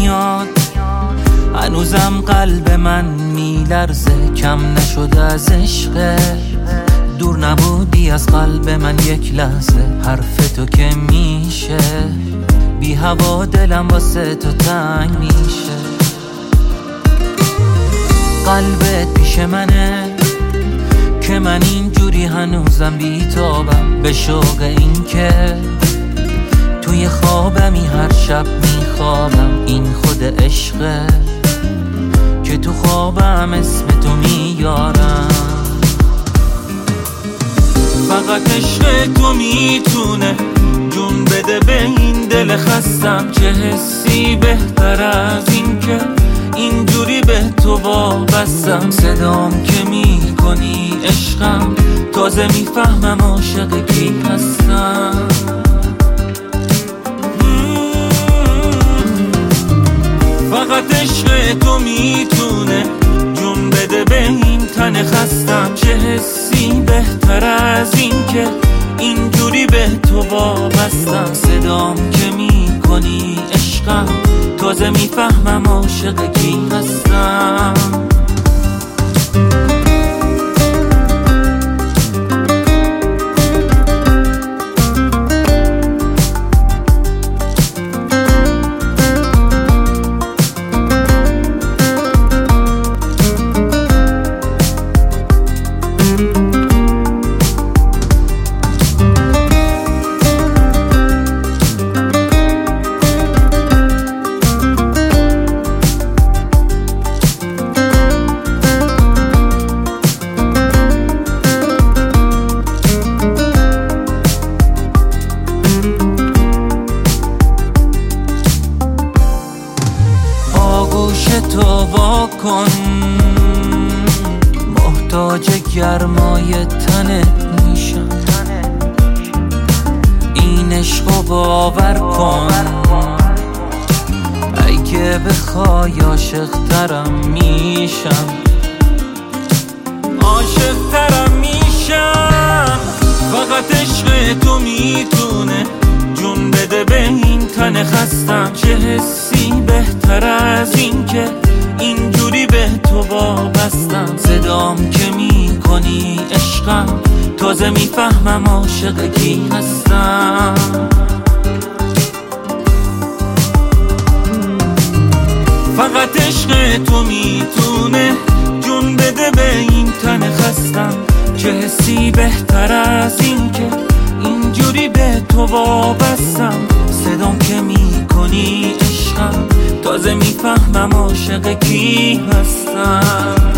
میاد، هنوزم قلب من میلرزه، کم نشده از عشق. دور نبودی از قلب من یک لحظه، حرف تو که میشه بی هوا دلم واسه تو تنگ میشه. قلبت پیش منه که من اینجوری هنوزم بیتابم، به شوق این که توی خوابمی هر شب میخوابم. این خود عشقه که تو خوابم اسم تو میارم. فقط عشق تو میتونه جون بده به این دل خستم. چه حسی بهتر از این که اینجوری به تو وابستم. صدام که میکنی عشقم، تازه میفهمم عاشق کی هستم. فقط عشق تو میتونه جون بده به این تن خستم. چه حسی بهتر از این که اینجوری به تو وابستم. صدام که میکنی عشقم، تازه میفهمم عاشق کی هستم. تو واکن، محتاج گرمای تنت میشم. این عشقو باور کن، اگه بخوای عاشق ترم میشم. عاشق ترم میشم. فقط عشق تو میتونه جون بده به این تن خستم. چه حسی بهتر از این که اینجوری به تو وابستم. صدام که میکنی عشقم، تازه میفهمم عاشق کی هستم. فقط عشق تو میتونه جون بده به این تن خستم. چه حسی بهتر از این که اینجوری به تو وابستم. صدام که میکنی عشقم، تازه میفهمم عاشق کی هستم.